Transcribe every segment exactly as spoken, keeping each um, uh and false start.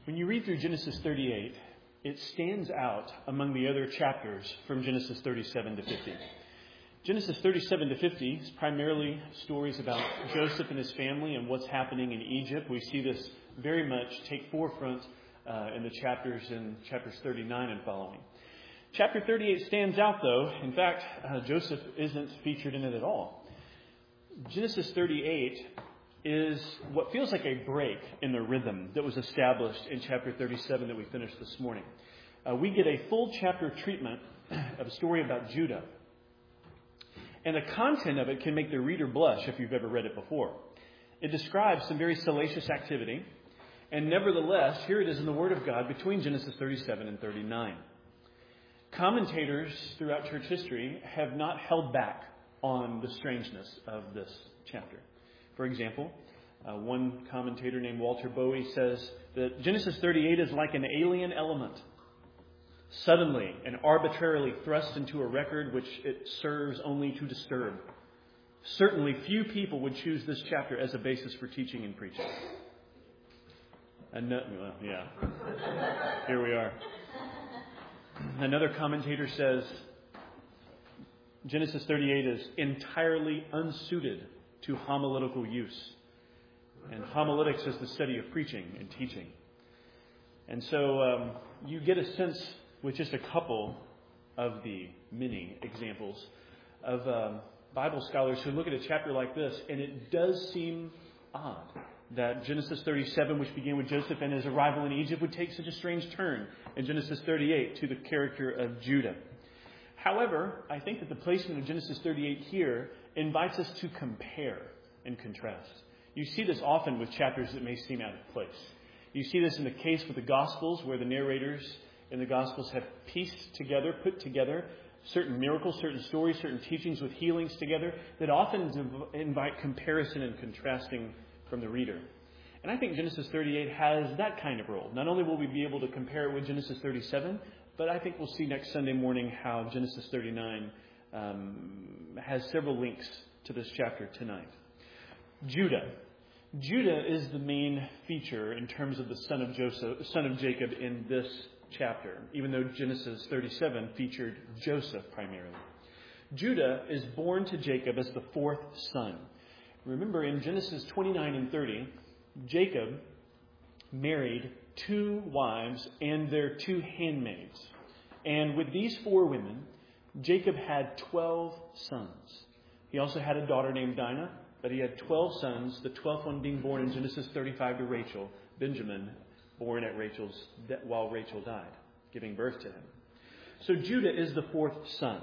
When you read through Genesis thirty-eight, it stands out among the other chapters from Genesis thirty-seven to fifty. Genesis thirty-seven to fifty is primarily stories about Joseph and his family and what's happening in Egypt. We see this very much take forefront uh, in the chapters in chapters thirty-nine and following. Chapter thirty-eight stands out, though. In fact, uh, Joseph isn't featured in it at all. Genesis thirty-eight is what feels like a break in the rhythm that was established in chapter thirty-seven that we finished this morning. Uh, we get a full chapter treatment of a story about Judah. And the content of it can make the reader blush if you've ever read it before. It describes some very salacious activity. And nevertheless, here it is in the Word of God between Genesis thirty-seven and thirty-nine. Commentators throughout church history have not held back on the strangeness of this chapter. For example, uh, one commentator named Walter Bowie says that Genesis thirty-eight is like an alien element, suddenly and arbitrarily thrust into a record which it serves only to disturb. Certainly few people would choose this chapter as a basis for teaching and preaching. And no, well, yeah, here we are. Another commentator says Genesis thirty-eight is entirely unsuited to homiletical use. And homiletics is the study of preaching and teaching. And so um, you get a sense with just a couple of the many examples of um, Bible scholars who look at a chapter like this, and it does seem odd that Genesis thirty-seven, which began with Joseph and his arrival in Egypt, would take such a strange turn in Genesis thirty-eight to the character of Judah. However, I think that the placement of Genesis thirty-eight here invites us to compare and contrast. You see this often with chapters that may seem out of place. You see this in the case with the Gospels, where the narrators in the Gospels have pieced together, put together certain miracles, certain stories, certain teachings with healings together that often invite comparison and contrasting from the reader. And I think Genesis thirty-eight has that kind of role. Not only will we be able to compare it with Genesis thirty-seven, but I think we'll see next Sunday morning how Genesis thirty-nine um, has several links to this chapter tonight. Judah. Judah is the main feature in terms of the son of Joseph, son of Jacob in this chapter, even though Genesis thirty-seven featured Joseph primarily. Judah is born to Jacob as the fourth son. Remember, in Genesis twenty-nine and thirty, Jacob married two wives and their two handmaids. And with these four women, Jacob had twelve sons. He also had a daughter named Dinah, but he had twelve sons, the twelfth one being born in Genesis thirty-five to Rachel, Benjamin, born at Rachel's while Rachel died, giving birth to him. So Judah is the fourth son.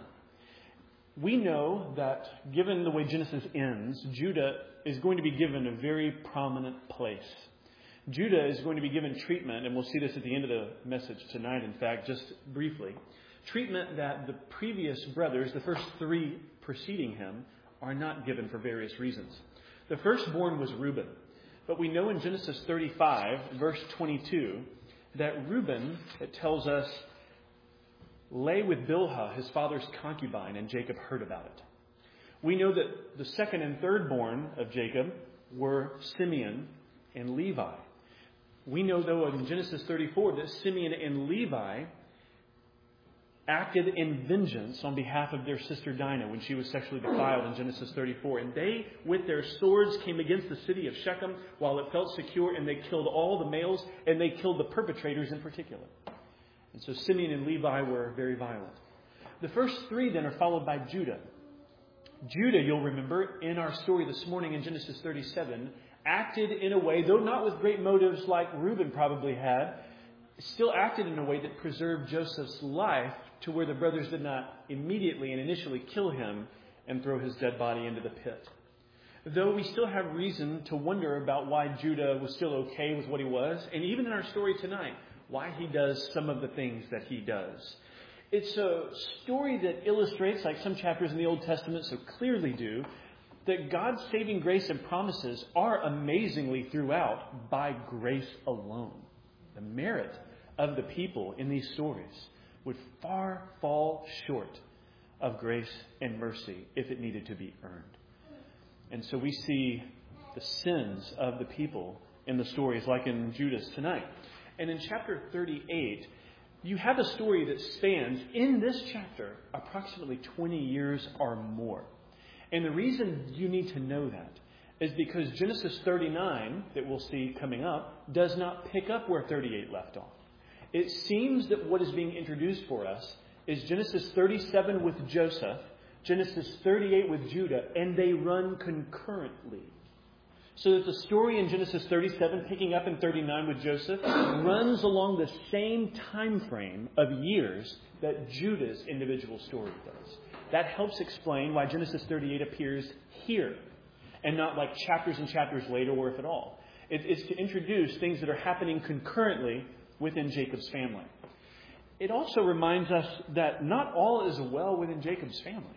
We know that given the way Genesis ends, Judah is going to be given a very prominent place. Judah is going to be given treatment, and we'll see this at the end of the message tonight, in fact, just briefly. Treatment that the previous brothers, the first three preceding him, are not given for various reasons. The firstborn was Reuben. But we know in Genesis thirty-five, verse twenty-two, that Reuben, it tells us, lay with Bilhah, his father's concubine, and Jacob heard about it. We know that the second and third born of Jacob were Simeon and Levi. We know, though, in Genesis thirty-four, that Simeon and Levi acted in vengeance on behalf of their sister Dinah when she was sexually defiled in Genesis thirty-four. And they, with their swords, came against the city of Shechem while it felt secure, and they killed all the males, and they killed the perpetrators in particular. And so Simeon and Levi were very violent. The first three then are followed by Judah. Judah, you'll remember, in our story this morning in Genesis thirty-seven, acted in a way, though not with great motives like Reuben probably had, still acted in a way that preserved Joseph's life to where the brothers did not immediately and initially kill him and throw his dead body into the pit. Though we still have reason to wonder about why Judah was still okay with what he was, and even in our story tonight, why he does some of the things that he does. It's a story that illustrates, like some chapters in the Old Testament so clearly do, that God's saving grace and promises are amazingly throughout by grace alone. The merit of the people in these stories would far fall short of grace and mercy if it needed to be earned. And so we see the sins of the people in the stories like in Judah's tonight. And in chapter thirty-eight, you have a story that spans, in this chapter, approximately twenty years or more. And the reason you need to know that is because Genesis thirty-nine, that we'll see coming up, does not pick up where thirty-eight left off. It seems that what is being introduced for us is Genesis thirty-seven with Joseph, Genesis thirty-eight with Judah, and they run concurrently. So that the story in Genesis thirty-seven, picking up in thirty-nine with Joseph, runs along the same time frame of years that Judah's individual story does. That helps explain why Genesis thirty-eight appears here, and not like chapters and chapters later, or if at all. It, it's to introduce things that are happening concurrently within Jacob's family. It also reminds us that not all is well within Jacob's family.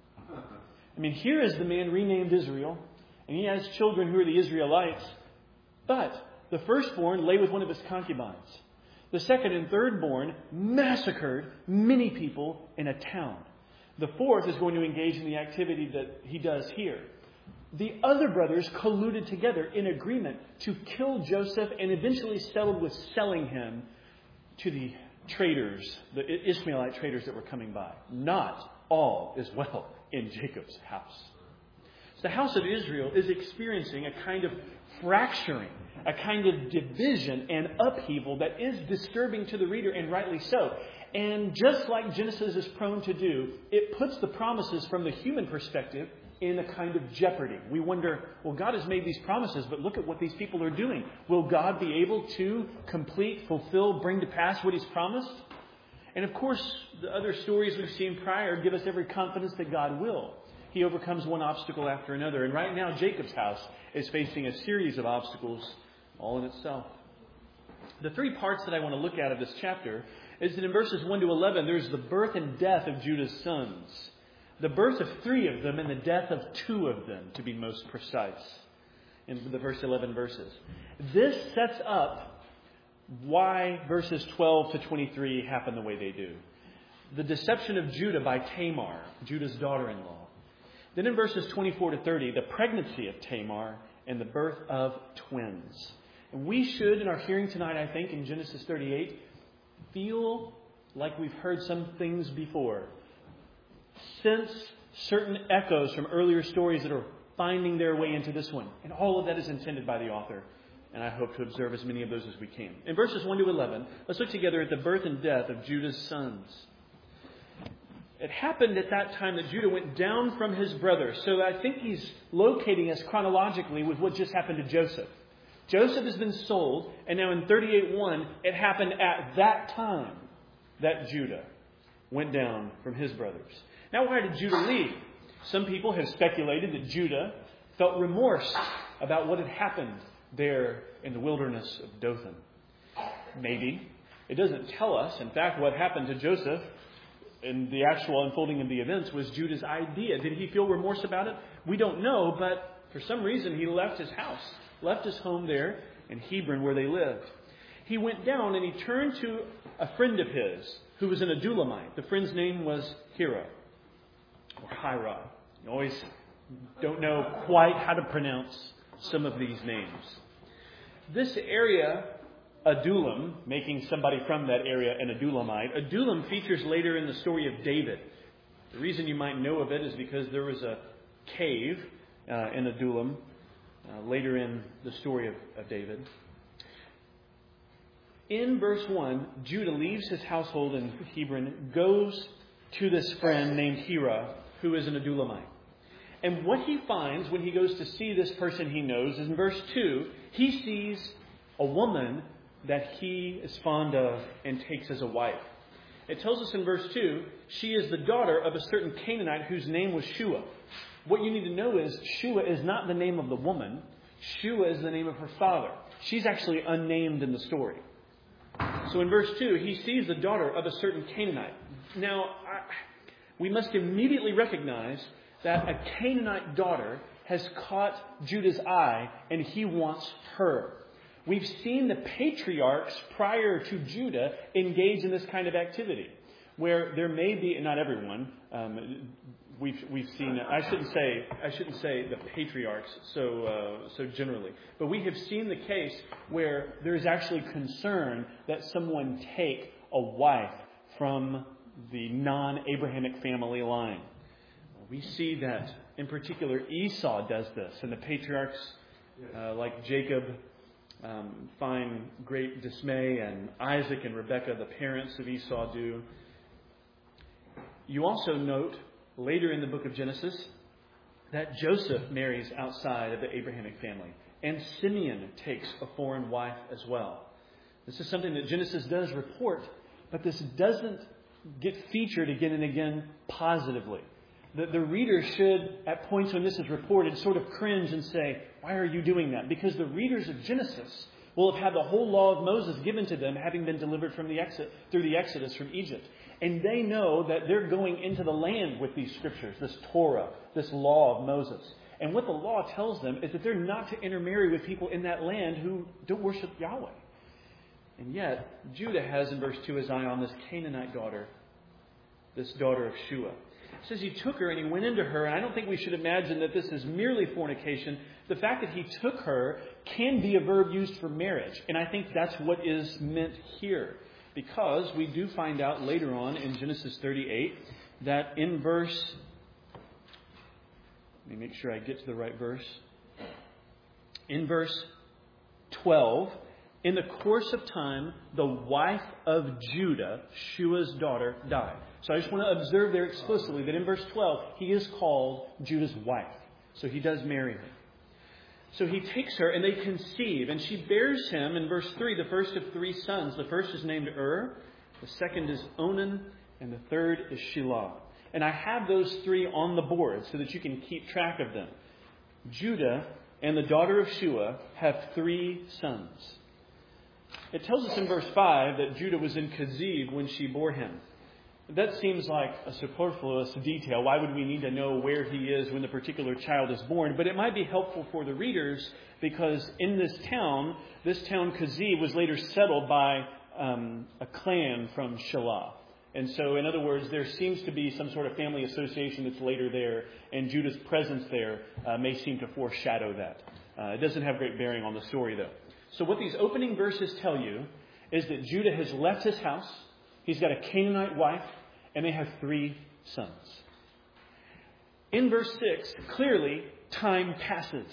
I mean, here is the man renamed Israel, and he has children who are the Israelites, but the firstborn lay with one of his concubines. The second and thirdborn massacred many people in a town. The fourth is going to engage in the activity that he does here. The other brothers colluded together in agreement to kill Joseph and eventually settled with selling him to the traders, the Ishmaelite traders that were coming by. Not all is well in Jacob's house. So the house of Israel is experiencing a kind of fracturing, a kind of division and upheaval that is disturbing to the reader, and rightly so. And just like Genesis is prone to do, it puts the promises from the human perspective in a kind of jeopardy. We wonder, well, God has made these promises, but look at what these people are doing. Will God be able to complete, fulfill, bring to pass what He's promised? And of course, the other stories we've seen prior give us every confidence that God will. He overcomes one obstacle after another. And right now, Jacob's house is facing a series of obstacles all in itself. The three parts that I want to look at of this chapter is that in verses one to eleven, there's the birth and death of Judah's sons. The birth of three of them and the death of two of them, to be most precise, in the verse eleven verses. This sets up why verses twelve to twenty-three happen the way they do. The deception of Judah by Tamar, Judah's daughter-in-law. Then in verses twenty-four to thirty, the pregnancy of Tamar and the birth of twins. And we should, in our hearing tonight, I think, in Genesis thirty-eight, feel like we've heard some things before. Sense certain echoes from earlier stories that are finding their way into this one. And all of that is intended by the author. And I hope to observe as many of those as we can. In verses one to eleven, let's look together at the birth and death of Judah's sons. It happened at that time that Judah went down from his brothers. So I think he's locating us chronologically with what just happened to Joseph. Joseph has been sold, and now in thirty-eight one, it happened at that time that Judah went down from his brothers. Now, why did Judah leave? Some people have speculated that Judah felt remorse about what had happened there in the wilderness of Dothan. Maybe. It doesn't tell us. In fact, what happened to Joseph in the actual unfolding of the events was Judah's idea. Did he feel remorse about it? We don't know, but for some reason he left his house, left his home there in Hebron where they lived. He went down and he turned to a friend of his who was an Adulamite. The friend's name was Hira. Or Hira. You always don't know quite how to pronounce some of these names. This area, Adullam, making somebody from that area an Adulamite, Adullam features later in the story of David. The reason you might know of it is because there was a cave uh, in Adullam uh, later in the story of, of David. In verse one, Judah leaves his household in Hebron, goes to this friend named Hira, who is an Adullamite. And what he finds when he goes to see this person he knows is in verse two, he sees a woman that he is fond of and takes as a wife. It tells us in verse two, she is the daughter of a certain Canaanite whose name was Shua. What you need to know is Shua is not the name of the woman. Shua is the name of her father. She's actually unnamed in the story. So in verse two, he sees the daughter of a certain Canaanite. Now, I, we must immediately recognize that a Canaanite daughter has caught Judah's eye and he wants her. We've seen the patriarchs prior to Judah engage in this kind of activity where there may be, not everyone, um, we've we've seen. I shouldn't say I shouldn't say the patriarchs so uh, so generally, but we have seen the case where there is actually concern that someone take a wife from the non-Abrahamic family line. We see that in particular Esau does this, and the patriarchs uh, like Jacob um, find great dismay, and Isaac and Rebekah, the parents of Esau, do. You also note later in the book of Genesis that Joseph marries outside of the Abrahamic family, and Simeon takes a foreign wife as well. This is something that Genesis does report, but this doesn't get featured again and again positively. The, the reader should, at points when this is reported, sort of cringe and say, why are you doing that? Because the readers of Genesis will have had the whole law of Moses given to them, having been delivered from the exit, through the Exodus from Egypt. And they know that they're going into the land with these scriptures, this Torah, this law of Moses. And what the law tells them is that they're not to intermarry with people in that land who don't worship Yahweh. And yet, Judah has in verse two his eye on this Canaanite daughter, this daughter of Shua. It says he took her and he went into her, and I don't think we should imagine that this is merely fornication. The fact that he took her can be a verb used for marriage, and I think that's what is meant here. Because we do find out later on in Genesis thirty-eight that in verse, let me make sure I get to the right verse. In verse twelve, in the course of time, the wife of Judah, Shua's daughter, died. So I just want to observe there explicitly that in verse twelve, he is called Judah's wife. So he does marry her. So he takes her and they conceive, and she bears him, in verse three, the first of three sons. The first is named Ur, the second is Onan, and the third is Shelah. And I have those three on the board so that you can keep track of them. Judah and the daughter of Shua have three sons. It tells us in verse five that Judah was in Keziv when she bore him. That seems like a superfluous detail. Why would we need to know where he is when the particular child is born? But it might be helpful for the readers because in this town, this town Keziv was later settled by um, a clan from Shelah. And so, in other words, there seems to be some sort of family association that's later there, and Judah's presence there uh, may seem to foreshadow that. Uh, it doesn't have great bearing on the story, though. So what these opening verses tell you is that Judah has left his house. He's got a Canaanite wife, and they have three sons. In verse six, clearly, time passes.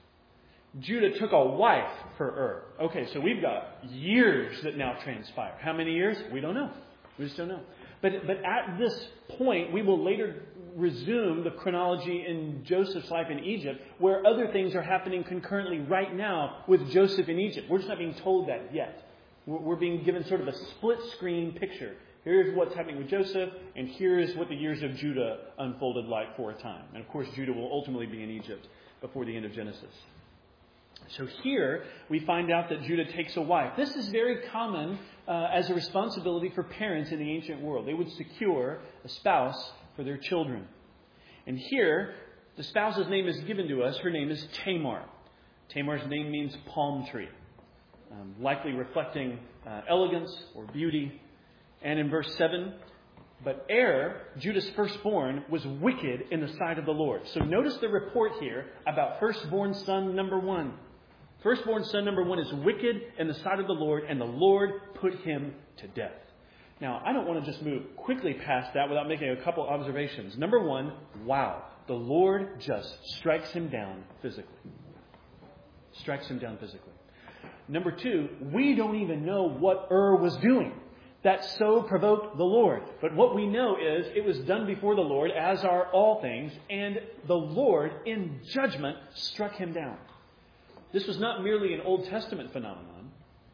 Judah took a wife for Ur. Okay, so we've got years that now transpire. How many years? We don't know. We just don't know. But, but at this point, we will later resume the chronology in Joseph's life in Egypt, where other things are happening concurrently right now with Joseph in Egypt. We're just not being told that yet. We're being given sort of a split-screen picture. Here's what's happening with Joseph, and here's what the years of Judah unfolded like for a time. And of course, Judah will ultimately be in Egypt before the end of Genesis. So here, we find out that Judah takes a wife. This is very common uh, as a responsibility for parents in the ancient world. They would secure a spouse for their children. And here, the spouse's name is given to us. Her name is Tamar. Tamar's name means palm tree, um, likely reflecting uh, elegance or beauty. And in verse seven, but Er, Judah's firstborn, was wicked in the sight of the Lord. So notice the report here about firstborn son number one. Firstborn son number one is wicked in the sight of the Lord, and the Lord put him to death. Now, I don't want to just move quickly past that without making a couple observations. Number one, wow, the Lord just strikes him down physically. Strikes him down physically. Number two, we don't even know what Ur was doing that so provoked the Lord. But what we know is it was done before the Lord, as are all things, and the Lord, in judgment, struck him down. This was not merely an Old Testament phenomenon.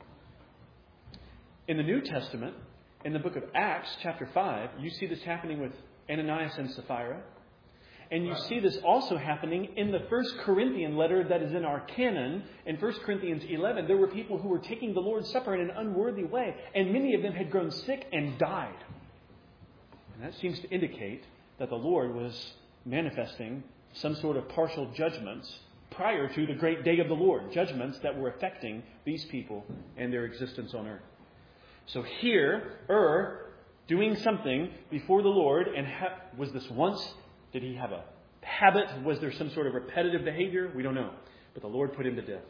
In the New Testament, in the book of Acts, chapter five, you see this happening with Ananias and Sapphira. And you see this also happening in the First Corinthian letter that is in our canon. In First Corinthians eleven, there were people who were taking the Lord's Supper in an unworthy way, and many of them had grown sick and died. And that seems to indicate that the Lord was manifesting some sort of partial judgments prior to the great day of the Lord, judgments that were affecting these people and their existence on earth. So here, Ur, doing something before the Lord, and ha- was this once Did he have a habit? Was there some sort of repetitive behavior? We don't know. But the Lord put him to death.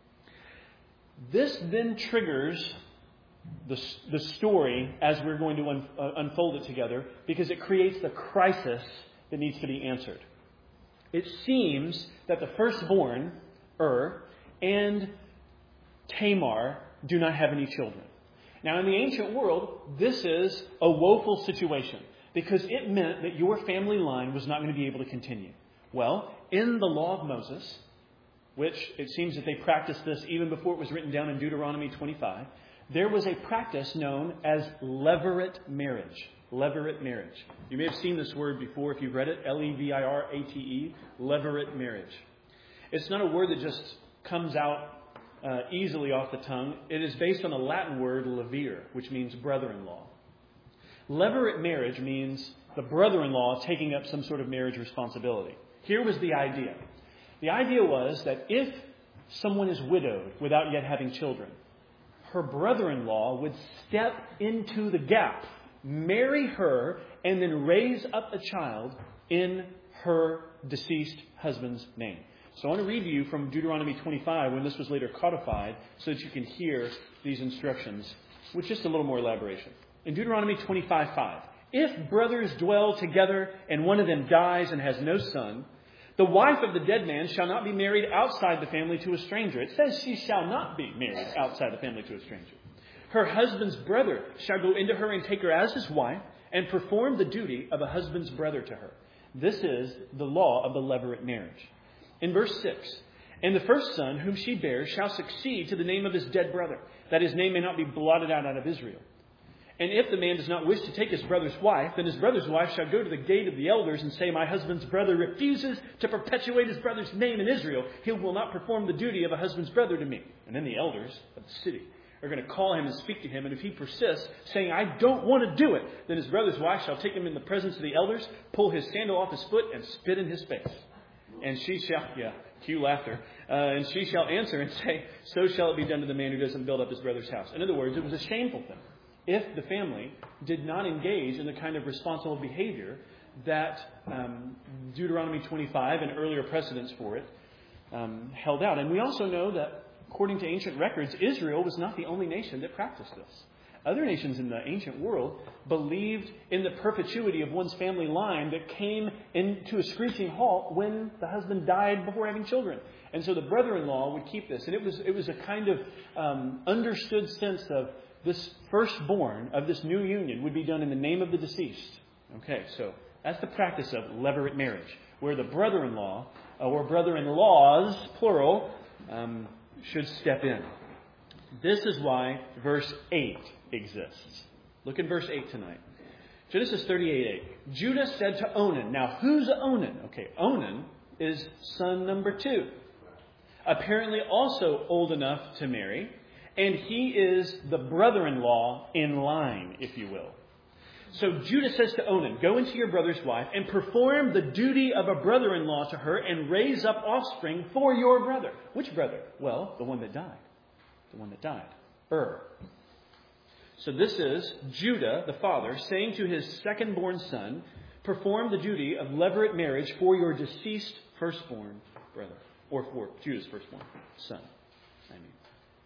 This then triggers the, the story as we're going to un, uh, unfold it together, because it creates the crisis that needs to be answered. It seems that the firstborn, Ur, and Tamar do not have any children. Now, in the ancient world, this is a woeful situation, because it meant that your family line was not going to be able to continue. Well, in the law of Moses, which it seems that they practiced this even before it was written down in Deuteronomy twenty-five, there was a practice known as levirate marriage. Levirate marriage. You may have seen this word before if you've read it. L E V I R A T E. Levirate marriage. It's not a word that just comes out uh, easily off the tongue. It is based on the Latin word levir, which means brother-in-law. Levirate marriage means the brother-in-law taking up some sort of marriage responsibility. Here was the idea. The idea was that if someone is widowed without yet having children, her brother-in-law would step into the gap, marry her, and then raise up a child in her deceased husband's name. So I want to read to you from Deuteronomy twenty-five, when this was later codified, so that you can hear these instructions with just a little more elaboration. In Deuteronomy twenty-five five, if brothers dwell together and one of them dies and has no son, the wife of the dead man shall not be married outside the family to a stranger. It says she shall not be married outside the family to a stranger. Her husband's brother shall go into her and take her as his wife and perform the duty of a husband's brother to her. This is the law of the levirate marriage. In verse six, and the first son whom she bears shall succeed to the name of his dead brother, that his name may not be blotted out out of Israel. And if the man does not wish to take his brother's wife, then his brother's wife shall go to the gate of the elders and say, my husband's brother refuses to perpetuate his brother's name in Israel. He will not perform the duty of a husband's brother to me. And then the elders of the city are going to call him and speak to him. And if he persists, saying, I don't want to do it, then his brother's wife shall take him in the presence of the elders, pull his sandal off his foot, and spit in his face. And she shall, yeah, cue laughter, uh, and she shall answer and say, so shall it be done to the man who doesn't build up his brother's house. In other words, it was a shameful thing if the family did not engage in the kind of responsible behavior that um, Deuteronomy twenty-five and earlier precedents for it um, held out. And we also know that, according to ancient records, Israel was not the only nation that practiced this. Other nations in the ancient world believed in the perpetuity of one's family line that came into a screeching halt when the husband died before having children. And so the brother-in-law would keep this. And it was, it was a kind of um, understood sense of this firstborn of this new union would be done in the name of the deceased. Okay, so that's the practice of levirate marriage, where the brother-in-law, or brother-in-laws, plural, um, should step in. This is why verse eight exists. Look at verse eight tonight. Genesis thirty-eight eight. Judah said to Onan. Now, who's Onan? Okay, Onan is son number two. Apparently also old enough to marry. And he is the brother-in-law in line, if you will. So Judah says to Onan, go into your brother's wife and perform the duty of a brother-in-law to her and raise up offspring for your brother. Which brother? Well, the one that died. The one that died. Ur. So this is Judah, the father, saying to his second-born son, perform the duty of levirate marriage for your deceased firstborn brother. Or for Judah's firstborn son, I mean.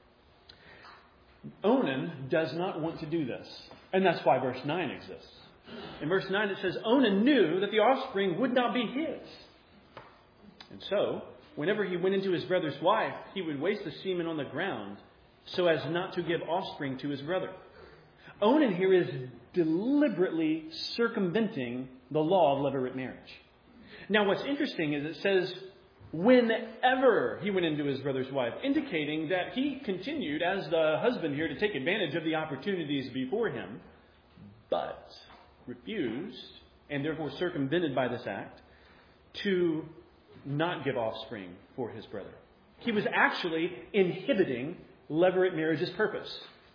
Onan does not want to do this. And that's why verse nine exists. In verse nine it says, Onan knew that the offspring would not be his. And so, whenever he went into his brother's wife, he would waste the semen on the ground so as not to give offspring to his brother. Onan here is deliberately circumventing the law of levirate marriage. Now what's interesting is it says, whenever he went into his brother's wife, indicating that he continued as the husband here to take advantage of the opportunities before him, but refused, and therefore circumvented by this act, to not give offspring for his brother. He was actually inhibiting levirate marriage's purpose.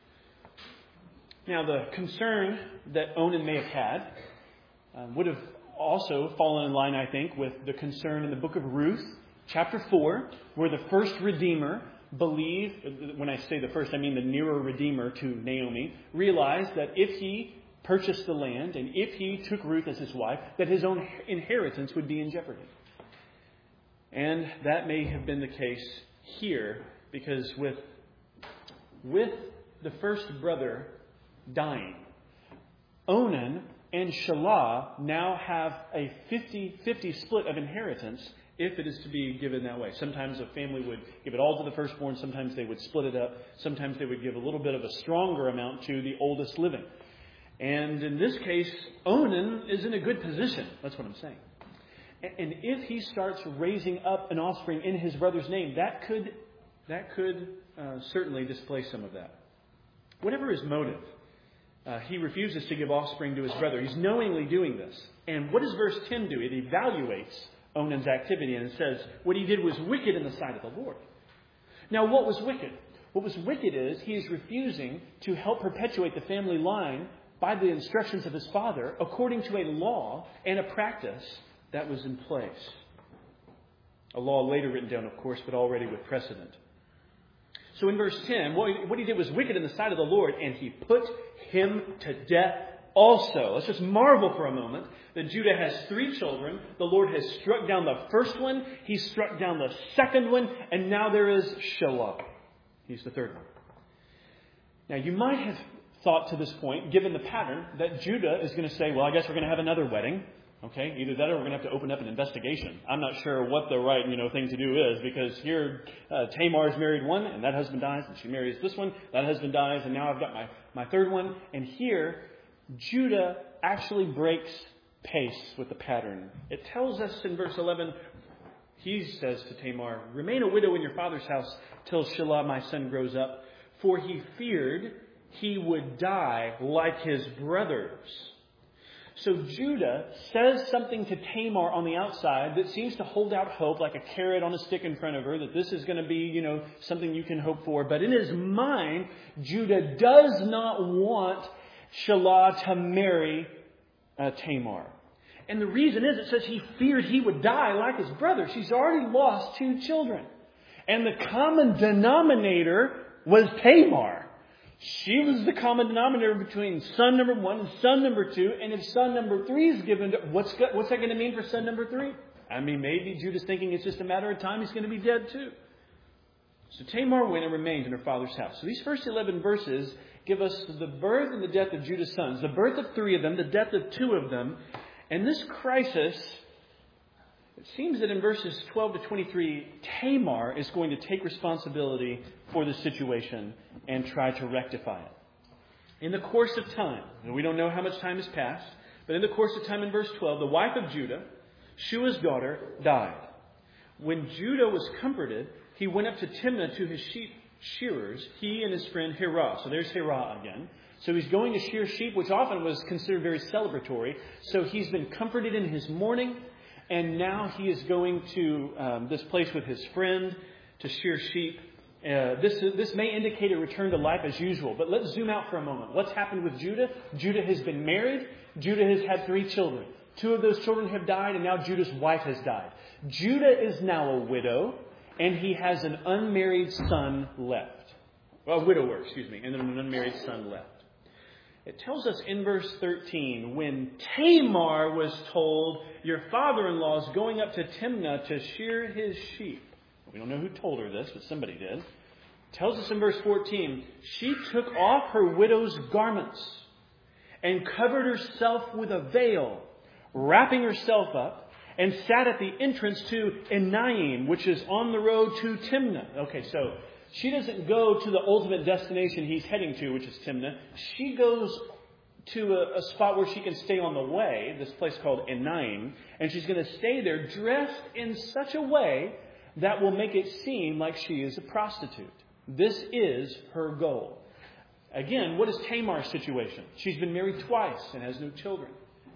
Now, the concern that Onan may have had um, would have also fallen in line, I think, with the concern in the book of Ruth, chapter four, where the first Redeemer believed, when I say the first, I mean the nearer Redeemer to Naomi, realized that if he purchased the land, and if he took Ruth as his wife, that his own inheritance would be in jeopardy. And that may have been the case here, because with, with the first brother dying, Onan and Shelah now have a fifty-fifty split of inheritance if it is to be given that way. Sometimes a family would give it all to the firstborn. Sometimes they would split it up. Sometimes they would give a little bit of a stronger amount to the oldest living. And in this case, Onan is in a good position. That's what I'm saying. And if he starts raising up an offspring in his brother's name, that could, that could uh, certainly display some of that. Whatever his motive, Uh, he refuses to give offspring to his brother. He's knowingly doing this. And what does verse ten do? It evaluates Onan's activity, and it says what he did was wicked in the sight of the Lord. Now, what was wicked? What was wicked is he is refusing to help perpetuate the family line by the instructions of his father according to a law and a practice that was in place. A law later written down, of course, but already with precedent. So in verse ten, what he did was wicked in the sight of the Lord, and he put him to death also. Let's just marvel for a moment that Judah has three children. The Lord has struck down the first one. He struck down the second one. And now there is Shelah. He's the third one. Now you might have thought to this point, given the pattern, that Judah is going to say, well, I guess we're going to have another wedding. Okay, either that or we're going to have to open up an investigation. I'm not sure what the right, you know, thing to do is, because here uh, Tamar's married one, and that husband dies, and she marries this one, that husband dies, and now I've got my, my third one. And here, Judah actually breaks pace with the pattern. It tells us in verse eleven, he says to Tamar, remain a widow in your father's house till Shelah my son grows up, for he feared he would die like his brothers. So Judah says something to Tamar on the outside that seems to hold out hope, like a carrot on a stick in front of her, that this is going to be, you know, something you can hope for. But in his mind, Judah does not want Shelah to marry uh, Tamar. And the reason is, it says he feared he would die like his brother. She's already lost two children. And the common denominator was Tamar. She was the common denominator between son number one and son number two. And if son number three is given to, what's, what's that going to mean for son number three? I mean, maybe Judah's thinking it's just a matter of time. He's going to be dead too. So Tamar went and remained in her father's house. So these first eleven verses give us the birth and the death of Judah's sons. The birth of three of them, the death of two of them. And this crisis, it seems that in verses twelve to twenty-three, Tamar is going to take responsibility for the situation and try to rectify it. In the course of time, and we don't know how much time has passed, but in the course of time in verse twelve, the wife of Judah, Shua's daughter, died. When Judah was comforted, he went up to Timnah to his sheep shearers, he and his friend Hirah. So there's Hirah again. So he's going to shear sheep, which often was considered very celebratory. So he's been comforted in his mourning, and now he is going to um, this place with his friend to shear sheep. Uh, this, this may indicate a return to life as usual. But let's zoom out for a moment. What's happened with Judah? Judah has been married. Judah has had three children. Two of those children have died, and now Judah's wife has died. Judah is now a widow, and he has an unmarried son left. Well, a widower, excuse me, and an unmarried son left. It tells us in verse thirteen, when Tamar was told, your father-in-law is going up to Timnah to shear his sheep. We don't know who told her this, but somebody did. It tells us in verse fourteen, she took off her widow's garments and covered herself with a veil, wrapping herself up, and sat at the entrance to Enaim, which is on the road to Timnah. Okay, so she doesn't go to the ultimate destination he's heading to, which is Timnah. She goes to a, a spot where she can stay on the way, this place called Enaim, and she's going to stay there dressed in such a way that will make it seem like she is a prostitute. This is her goal. Again, what is Tamar's situation? She's been married twice and has no children.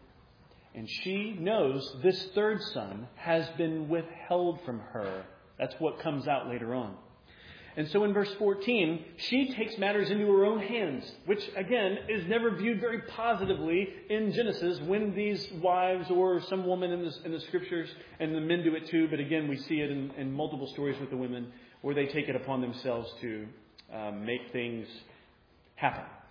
And she knows this third son has been withheld from her. That's what comes out later on. And so in verse fourteen, she takes matters into her own hands, which again is never viewed very positively in Genesis when these wives or some woman in the, in the scriptures, and the men do it too, but again we see it in, in multiple stories with the women where they take it upon themselves to um, make things happen.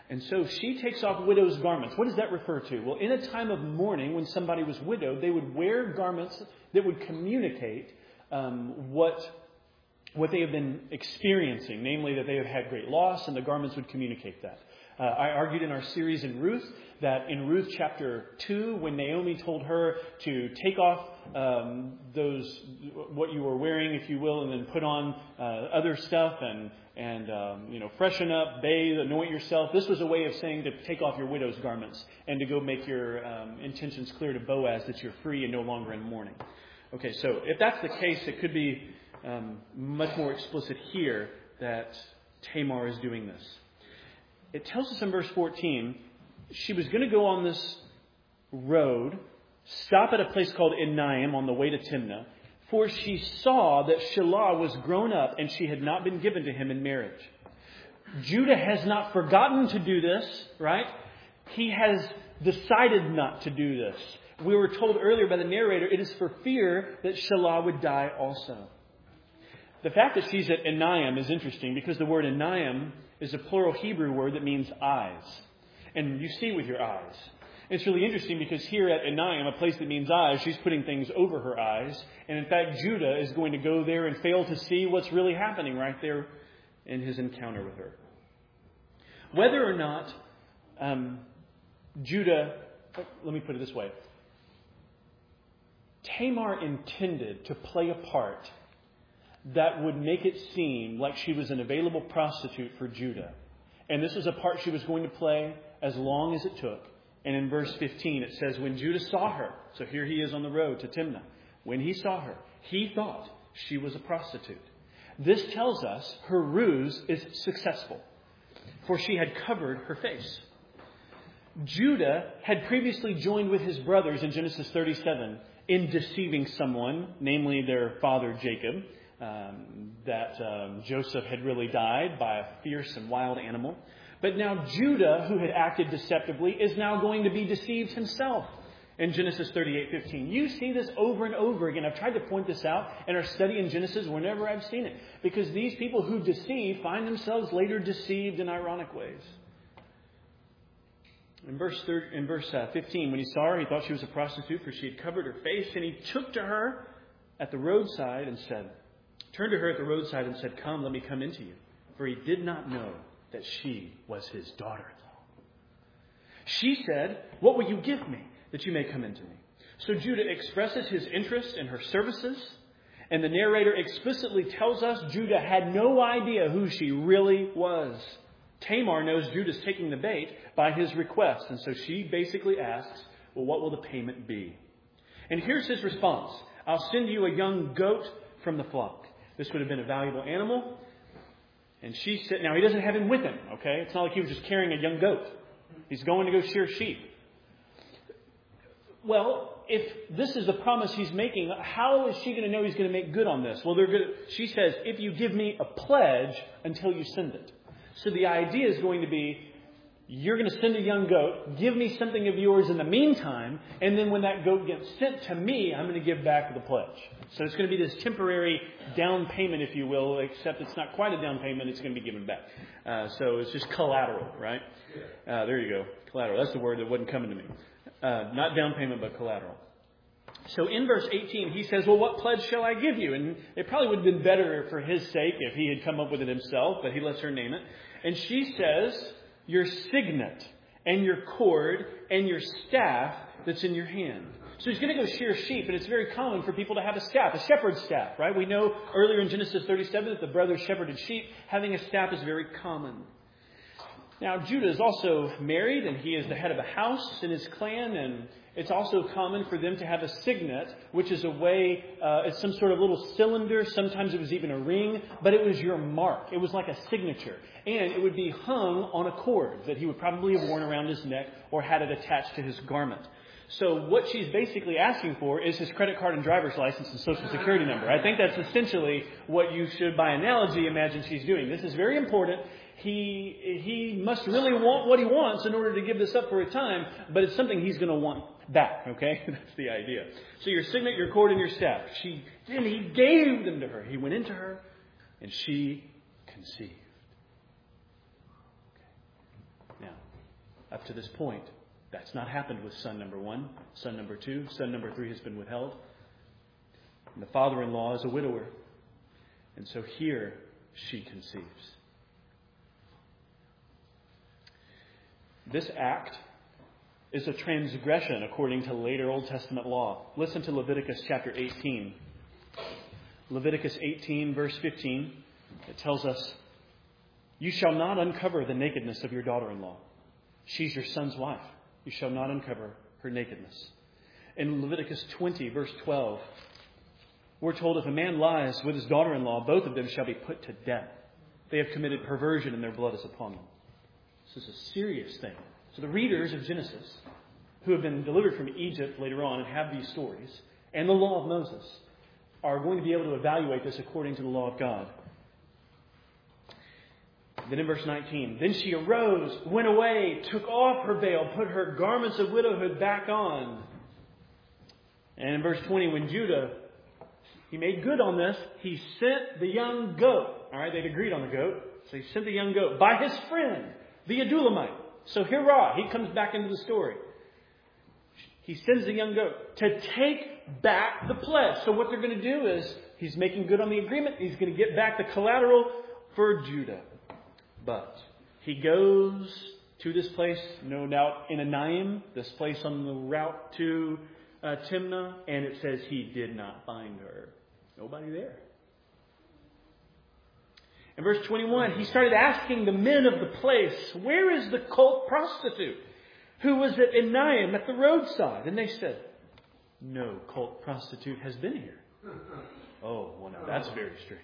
And so she takes off widow's garments. What does that refer to? Well, in a time of mourning, when somebody was widowed, they would wear garments that would communicate um, what, what they have been experiencing, namely that they have had great loss, and the garments would communicate that. Uh, I argued in our series in Ruth that in Ruth chapter two, when Naomi told her to take off um, those, what you were wearing, if you will, and then put on uh, other stuff and, and um, you know, freshen up, bathe, anoint yourself. This was a way of saying to take off your widow's garments and to go make your um, intentions clear to Boaz that you're free and no longer in mourning. Okay, so if that's the case, it could be um, much more explicit here that Tamar is doing this. It tells us in verse fourteen, she was going to go on this road, stop at a place called Enaim on the way to Timnah, for she saw that Shelah was grown up and she had not been given to him in marriage. Judah has not forgotten to do this, right? He has decided not to do this. We were told earlier by the narrator, it is for fear that Shelah would die also. The fact that she's at Enaim is interesting because the word Enaim is a plural Hebrew word that means eyes. And you see with your eyes. It's really interesting because here at Enaim, a place that means eyes, she's putting things over her eyes. And in fact, Judah is going to go there and fail to see what's really happening right there in his encounter with her. Whether or not um, Judah, let me put it this way. Tamar intended to play a part that would make it seem like she was an available prostitute for Judah. And this is a part she was going to play as long as it took. And in verse fifteen, it says, when Judah saw her, so here he is on the road to Timnah. When he saw her, he thought she was a prostitute. This tells us her ruse is successful, for she had covered her face. Judah had previously joined with his brothers in Genesis thirty-seven in deceiving someone, namely their father Jacob, um, that um, Joseph had really died by a fierce and wild animal. But now Judah, who had acted deceptively, is now going to be deceived himself in Genesis thirty-eight fifteen. You see this over and over again. I've tried to point this out in our study in Genesis whenever I've seen it. Because these people who deceive find themselves later deceived in ironic ways. In verse thirty, in verse fifteen, when he saw her, he thought she was a prostitute, for she had covered her face. And he took to her at the roadside and said, turned to her at the roadside and said, come, let me come into you. For he did not know that she was his daughter-in-law. She said, what will you give me that you may come into me? So Judah expresses his interest in her services. And the narrator explicitly tells us Judah had no idea who she really was. Tamar knows Judah's taking the bait by his request. And so she basically asks, well, what will the payment be? And here's his response. I'll send you a young goat from the flock. This would have been a valuable animal. And she said, now he doesn't have him with him, okay? It's not like he was just carrying a young goat. He's going to go shear sheep. Well, if this is the promise he's making, how is she going to know he's going to make good on this? Well, they're good. She says, if you give me a pledge until you send it. So the idea is going to be, you're going to send a young goat, give me something of yours in the meantime, and then when that goat gets sent to me, I'm going to give back the pledge. So it's going to be this temporary down payment, if you will, except it's not quite a down payment, it's going to be given back. Uh, so it's just collateral, right? Uh, there you go. Collateral. That's the word that wasn't coming to me. Uh, not down payment, but collateral. So in verse eighteen, he says, well, what pledge shall I give you? And it probably would have been better for his sake if he had come up with it himself, but he lets her name it. And she says, your signet and your cord and your staff that's in your hand. So he's going to go shear sheep, and it's very common for people to have a staff, a shepherd's staff, right? We know earlier in Genesis thirty-seven that the brothers shepherded sheep. Having a staff is very common. Now, Judah is also married, and he is the head of a house in his clan, and it's also common for them to have a signet, which is a way, uh, it's some sort of little cylinder. Sometimes it was even a ring, but it was your mark. It was like a signature, and it would be hung on a cord that he would probably have worn around his neck or had it attached to his garment. So what she's basically asking for is his credit card and driver's license and social security number. I think that's essentially what you should, by analogy, imagine she's doing. This is very important. He he must really want what he wants in order to give this up for a time, but it's something he's going to want back, okay? That's the idea. So your signet, your cord, and your staff. She then he gave them to her. He went into her, and she conceived. Okay. Now, up to this point, that's not happened with son number one, son number two, son number three has been withheld. And the father-in-law is a widower. And so here she conceives. This act is a transgression according to later Old Testament law. Listen to Leviticus chapter eighteen. Leviticus eighteen, verse fifteen. It tells us, "You shall not uncover the nakedness of your daughter-in-law. She's your son's wife. You shall not uncover her nakedness." In Leviticus twenty, verse twelve, we're told if a man lies with his daughter-in-law, both of them shall be put to death. They have committed perversion and their blood is upon them. This is a serious thing. So the readers of Genesis, who have been delivered from Egypt later on and have these stories, and the law of Moses, are going to be able to evaluate this according to the law of God. Then in verse nineteen, "Then she arose, went away, took off her veil, put her garments of widowhood back on." And in verse twenty, when Judah, he made good on this, he sent the young goat. All right, they'd agreed on the goat. So he sent the young goat by his friend, the Adulamite. So hurrah, he comes back into the story. He sends the young goat to take back the pledge. So what they're going to do is, he's making good on the agreement. He's going to get back the collateral for Judah. But he goes to this place, no doubt in Enaim, this place on the route to uh, Timnah, and it says he did not find her. Nobody there. In verse twenty-one, he started asking the men of the place, "Where is the cult prostitute who was at Enaim at the roadside?" And they said, "No cult prostitute has been here." Oh, well, now that's very strange.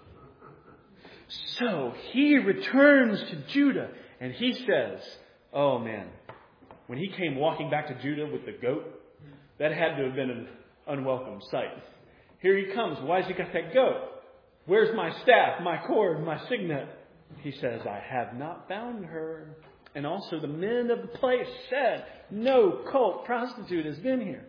So he returns to Judah and he says, oh man, when he came walking back to Judah with the goat, that had to have been an unwelcome sight. Here he comes. Why has he got that goat? Where's my staff, my cord, my signet? He says, "I have not found her." And also the men of the place said, "No cult prostitute has been here."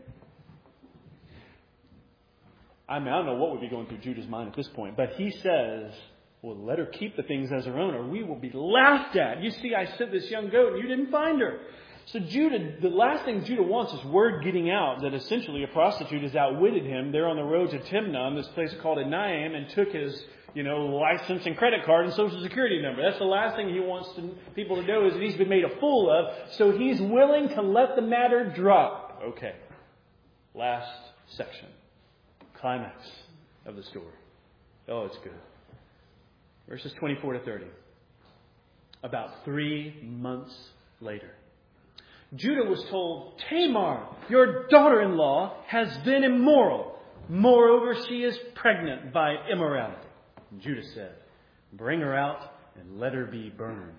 I mean, I don't know what would be going through Judah's mind at this point, but he says, "Well, let her keep the things as her own, or we will be laughed at. You see, I sent this young goat and you didn't find her." So Judah, the last thing Judah wants is word getting out that essentially a prostitute has outwitted him. They're on the road to Timnah, this place called Enaim, and took his, you know, license and credit card and social security number. That's the last thing he wants to, people to know is that he's been made a fool of. So he's willing to let the matter drop. Okay. Last section. Climax of the story. Oh, it's good. Verses twenty-four to thirty. About three months later, Judah was told, "Tamar, your daughter-in-law, has been immoral. Moreover, she is pregnant by immorality." And Judah said, "Bring her out and let her be burned."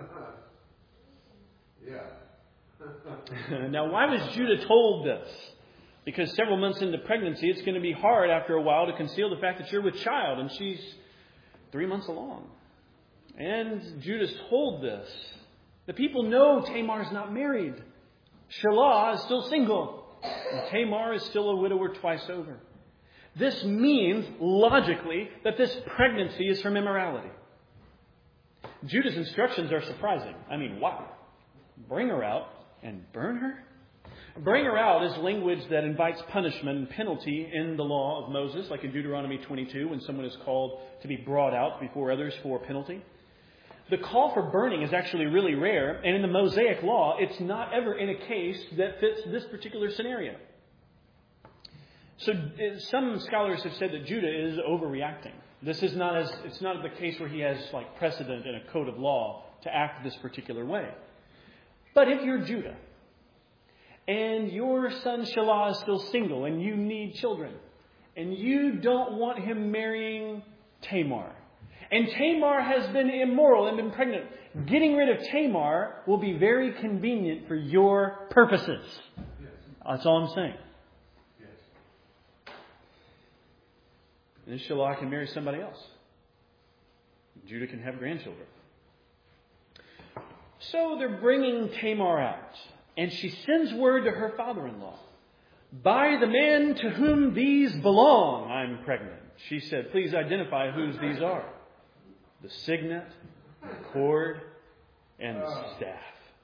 Yeah. Now, why was Judah told this? Because several months into pregnancy, it's going to be hard after a while to conceal the fact that you're with child, and she's three months along. And Judah's told this. The people know Tamar's not married. Shelah is still single. And Tamar is still a widower twice over. This means, logically, that this pregnancy is from immorality. Judah's instructions are surprising. I mean, wow. Bring her out and burn her? Bring her out is language that invites punishment and penalty in the law of Moses, like in Deuteronomy twenty-two, when someone is called to be brought out before others for penalty. The call for burning is actually really rare, and in the Mosaic law, it's not ever in a case that fits this particular scenario. So some scholars have said that Judah is overreacting. This is not as it's not the case where he has like precedent in a code of law to act this particular way. But if you're Judah, and your son Shelah is still single, and you need children, and you don't want him marrying Tamar, and Tamar has been immoral and been pregnant, getting rid of Tamar will be very convenient for your purposes. Yes. That's all I'm saying. Yes. And then Shelah can marry somebody else. Judah can have grandchildren. So they're bringing Tamar out. And she sends word to her father-in-law. "By the man to whom these belong, I'm pregnant." She said, "Please identify whose these are." The signet, the cord, and the staff.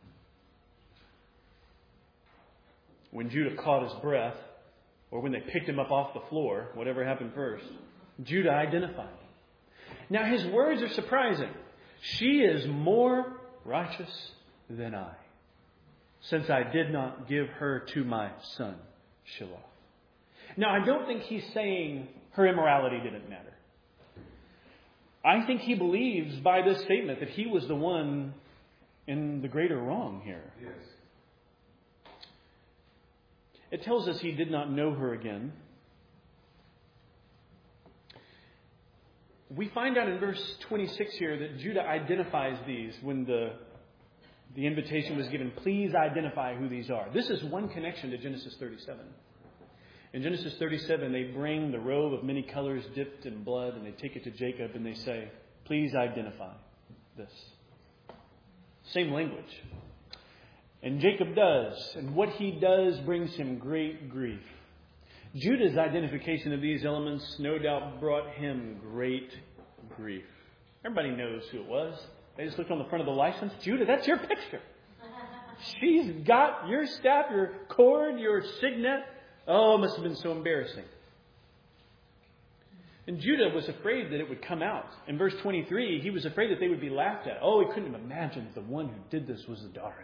When Judah caught his breath, or when they picked him up off the floor, whatever happened first, Judah identified. Now his words are surprising. She is more righteous than I, since I did not give her to my son, Shiloh. Now I don't think he's saying her immorality didn't matter. I think he believes by this statement that he was the one in the greater wrong here. Yes. It tells us he did not know her again. We find out in verse twenty-six here that Judah identifies these when the, the invitation was given. Please identify who these are. This is one connection to Genesis thirty-seven. In Genesis thirty-seven, they bring the robe of many colors dipped in blood and they take it to Jacob and they say, please identify this. Same language. And Jacob does. And what he does brings him great grief. Judah's identification of these elements no doubt brought him great grief. Everybody knows who it was. They just looked on the front of the license. Judah, that's your picture. She's got your staff, your cord, your signet. Oh, it must have been so embarrassing. And Judah was afraid that it would come out. In verse twenty-three, he was afraid that they would be laughed at. Oh, he couldn't have imagined the one who did this was the daughter-in-law.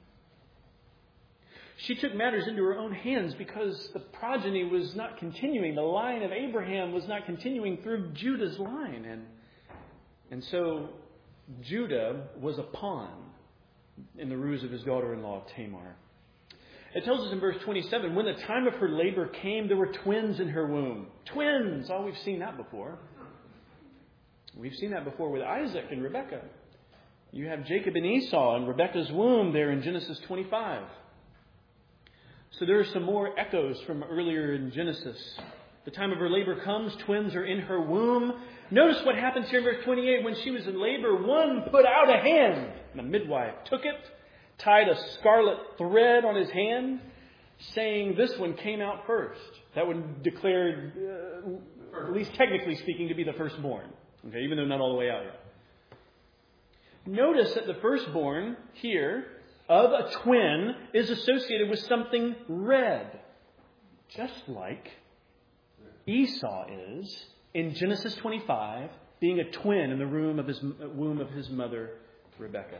She took matters into her own hands because the progeny was not continuing. The line of Abraham was not continuing through Judah's line. And, and so Judah was a pawn in the ruse of his daughter-in-law Tamar. It tells us in verse twenty-seven, when the time of her labor came, there were twins in her womb. Twins! Oh, we've seen that before. We've seen that before with Isaac and Rebekah. You have Jacob and Esau in Rebekah's womb there in Genesis twenty-five. So there are some more echoes from earlier in Genesis. The time of her labor comes. Twins are in her womb. Notice what happens here in verse twenty-eight. When she was in labor, one put out a hand. And the midwife took it, tied a scarlet thread on his hand, saying this one came out first. That would declare, uh, at least technically speaking, to be the firstborn. Okay, even though not all the way out yet. Notice that the firstborn here of a twin is associated with something red. Just like Esau is in Genesis twenty-five, being a twin in the womb of his, womb of his mother, Rebekah.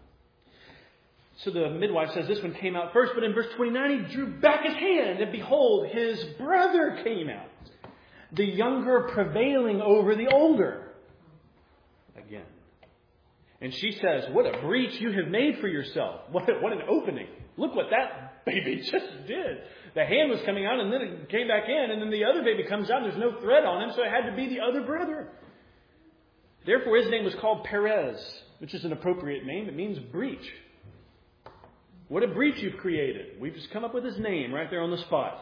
So the midwife says this one came out first, but in verse twenty-nine he drew back his hand, and behold, his brother came out, the younger prevailing over the older. Again. And she says, what a breach you have made for yourself. What, what an opening. Look what that baby just did. The hand was coming out and then it came back in, and then the other baby comes out and there's no thread on him, so it had to be the other brother. Therefore his name was called Perez, which is an appropriate name. It means breach. What a breach you've created. We've just come up with his name right there on the spot.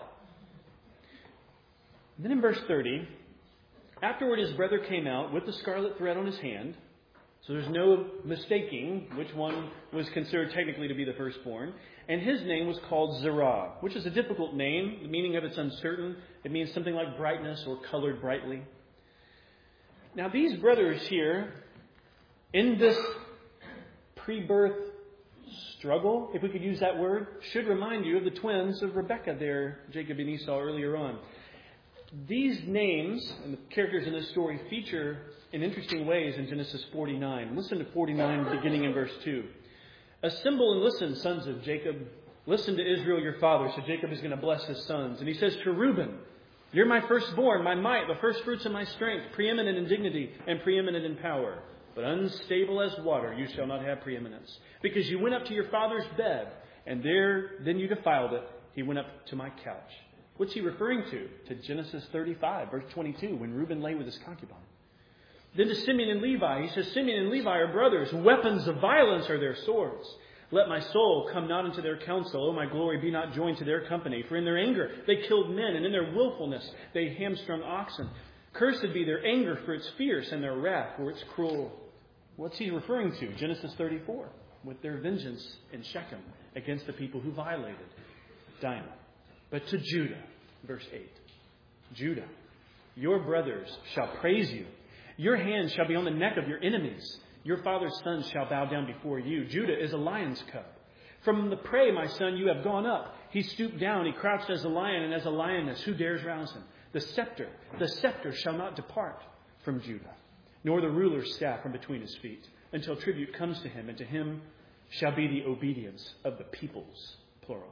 Then in verse thirty, afterward his brother came out with the scarlet thread on his hand. So there's no mistaking which one was considered technically to be the firstborn. And his name was called Zerah, which is a difficult name. The meaning of it's uncertain. It means something like brightness or colored brightly. Now these brothers here, in this pre-birth struggle, if we could use that word, should remind you of the twins of Rebekah there, Jacob and Esau, earlier on. These names and the characters in this story feature in interesting ways in Genesis forty-nine. Listen to forty-nine, beginning in verse two. Assemble and listen, sons of Jacob. Listen to Israel, your father. So Jacob is going to bless his sons. And he says to Reuben, you're my firstborn, my might, the first fruits of my strength, preeminent in dignity and preeminent in power. But unstable as water, you shall not have preeminence. Because you went up to your father's bed, and there then you defiled it. He went up to my couch. What's he referring to? To Genesis thirty-five, verse twenty-two, when Reuben lay with his concubine. Then to Simeon and Levi, he says, Simeon and Levi are brothers. Weapons of violence are their swords. Let my soul come not into their counsel. O my glory, be not joined to their company. For in their anger they killed men, and in their willfulness they hamstrung oxen. Cursed be their anger, for it's fierce, and their wrath, for it's cruel. What's he referring to? Genesis thirty-four, with their vengeance in Shechem against the people who violated Dinah. But to Judah, verse eight. Judah, your brothers shall praise you. Your hand shall be on the neck of your enemies. Your father's sons shall bow down before you. Judah is a lion's cub. From the prey, my son, you have gone up. He stooped down. He crouched as a lion and as a lioness. Who dares rouse him? The scepter, the scepter shall not depart from Judah, nor the ruler's staff from between his feet, until tribute comes to him, and to him shall be the obedience of the peoples, plural.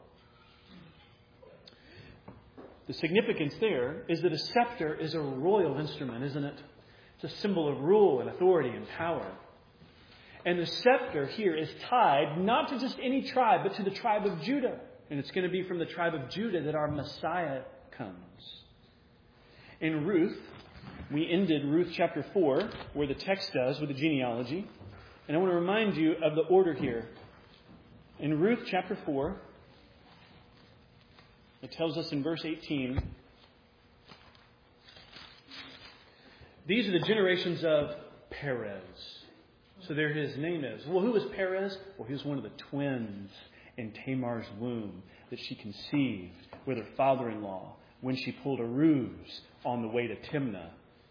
The significance there is that a scepter is a royal instrument, isn't it? It's a symbol of rule and authority and power. And the scepter here is tied not to just any tribe, but to the tribe of Judah. And it's going to be from the tribe of Judah that our Messiah comes. In Ruth, we ended Ruth chapter four, where the text does, with the genealogy. And I want to remind you of the order here. In Ruth chapter four, it tells us in verse eighteen, these are the generations of Perez. So there his name is. Well, who was Perez? Well, he was one of the twins in Tamar's womb that she conceived with her father-in-law when she pulled a ruse on the way to Timnah.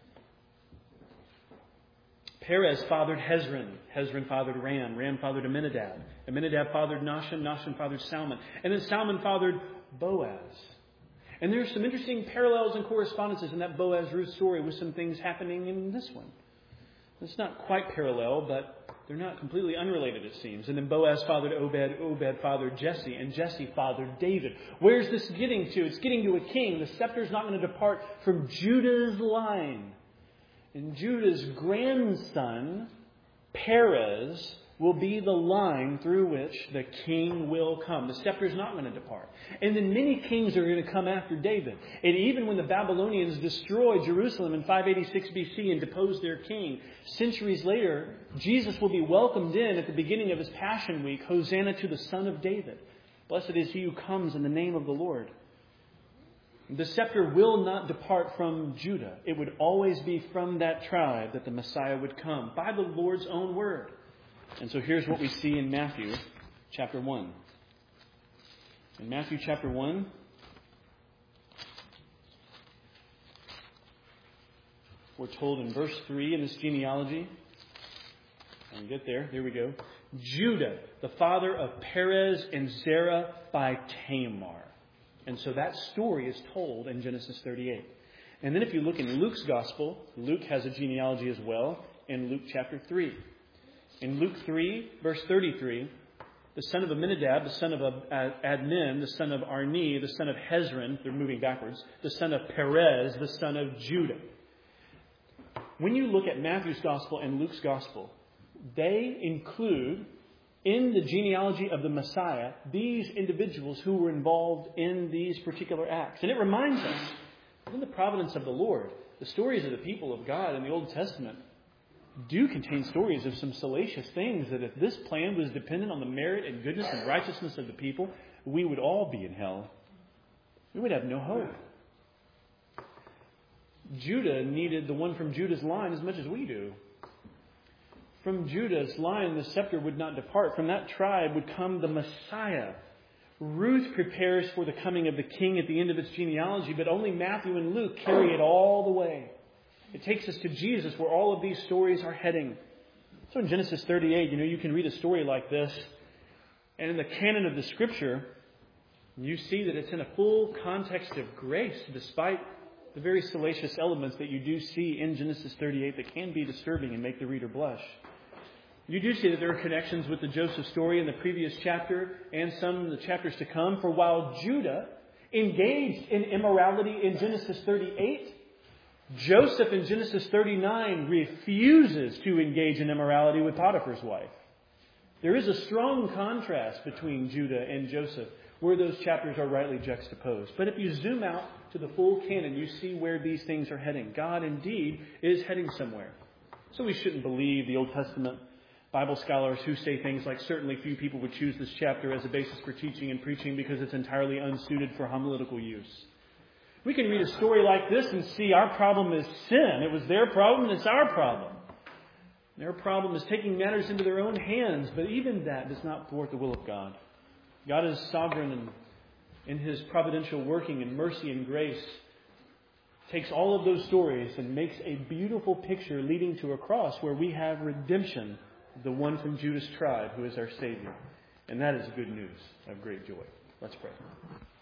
Perez fathered Hezron. Hezron fathered Ram. Ram fathered Amminadab. Amminadab fathered Nahshon. Nahshon fathered Salmon. And then Salmon fathered Boaz. And there's some interesting parallels and correspondences in that Boaz-Ruth story with some things happening in this one. It's not quite parallel, but they're not completely unrelated, it seems. And then Boaz fathered Obed. Obed fathered Jesse. And Jesse fathered David. Where's this getting to? It's getting to a king. The scepter's not going to depart from Judah's line. And Judah's grandson, Perez, will be the line through which the king will come. The scepter is not going to depart. And then many kings are going to come after David. And even when the Babylonians destroyed Jerusalem in five eighty-six B C and deposed their king, centuries later, Jesus will be welcomed in at the beginning of his Passion Week. Hosanna to the Son of David. Blessed is he who comes in the name of the Lord. The scepter will not depart from Judah. It would always be from that tribe that the Messiah would come by the Lord's own word. And so here's what we see in Matthew chapter one. In Matthew chapter one, we're told in verse three in this genealogy, and get there, there we go. Judah, the father of Perez and Zerah by Tamar. And so that story is told in Genesis thirty-eight. And then if you look in Luke's gospel, Luke has a genealogy as well in Luke chapter three. In Luke three, verse thirty-three, the son of Amminadab, the son of Admin, the son of Arni, the son of Hezron, they're moving backwards, the son of Perez, the son of Judah. When you look at Matthew's gospel and Luke's gospel, they include in the genealogy of the Messiah these individuals who were involved in these particular acts. And it reminds us, in the providence of the Lord, the stories of the people of God in the Old Testament do contain stories of some salacious things that if this plan was dependent on the merit and goodness and righteousness of the people, we would all be in hell. We would have no hope. Judah needed the one from Judah's line as much as we do. From Judah's line, the scepter would not depart. From that tribe would come the Messiah. Ruth prepares for the coming of the king at the end of its genealogy, but only Matthew and Luke carry it all the way. It takes us to Jesus, where all of these stories are heading. So in Genesis thirty-eight, you know, you can read a story like this, and in the canon of the Scripture, you see that it's in a full context of grace, despite the very salacious elements that you do see in Genesis thirty-eight that can be disturbing and make the reader blush. You do see that there are connections with the Joseph story in the previous chapter and some in the chapters to come. For while Judah engaged in immorality in Genesis thirty-eight, Joseph in Genesis thirty-nine refuses to engage in immorality with Potiphar's wife. There is a strong contrast between Judah and Joseph where those chapters are rightly juxtaposed. But if you zoom out to the full canon, you see where these things are heading. God indeed is heading somewhere. So we shouldn't believe the Old Testament Bible scholars who say things like certainly few people would choose this chapter as a basis for teaching and preaching because it's entirely unsuited for homiletical use. We can read a story like this and see our problem is sin. It was their problem, it's our problem. Their problem is taking matters into their own hands, but even that does not thwart the will of God. God is sovereign and in His providential working and mercy and grace takes all of those stories and makes a beautiful picture leading to a cross where we have redemption the one from Judah's tribe who is our Savior. And that is good news of great joy. Let's pray.